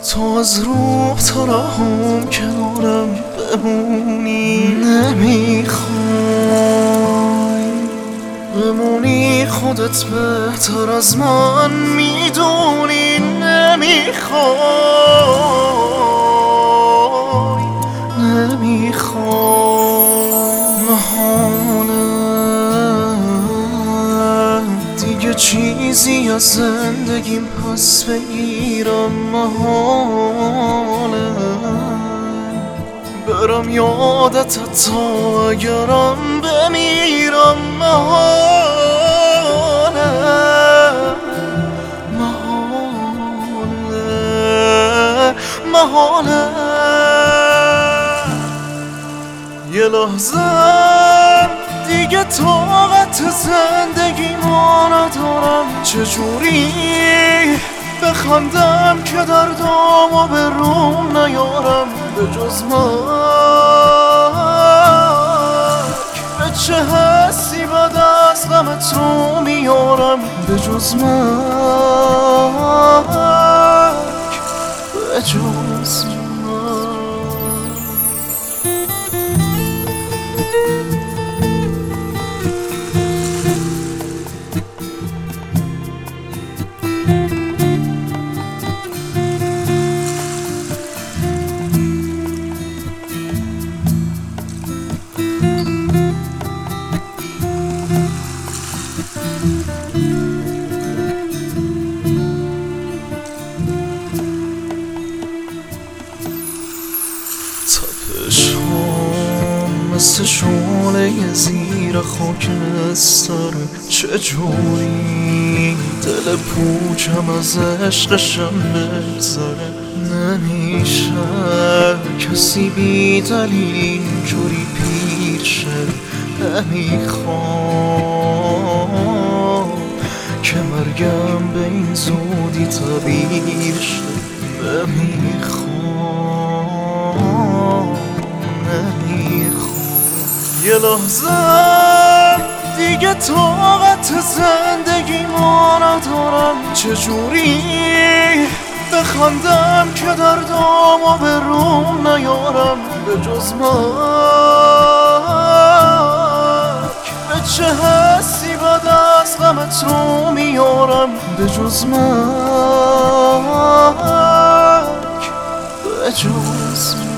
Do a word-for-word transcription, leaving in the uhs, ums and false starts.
تو از روح تا راهم کنارم بمونی، نمیخوای بمونی، خودت بهتر از من میدونی، نمیخوای نمیخوای محاله دیگه چیزی از زندگیم پس بگیرم، محاله برم یادت حتی اگرم بمیرم، محاله محاله محاله یه لحظه دیگه طاقت زندگیمو ندارم، چجوری بخندم که دردامو به روم نیارم، به جز مرگ به چه حسی بعد از غمت رو میارم، به جز مرگ به جز مرگ. تپش هم مثل شعله زیر خاکستر، چجوری دل پوچم از عشقشم بگذره، نمیشه کسی بی دلیل اینجوری پیر شه، نمیخوام که مرگم به این زودی تعبیر شه، نمیخوام یه لحظه دیگه طاقت زندگیمو ندارم، چجوری بخندم که دردامو به روم نیارم، به جز مرگ به چه حسی بعد از غمت رو میارم، به جز مرگ به جز مرگ.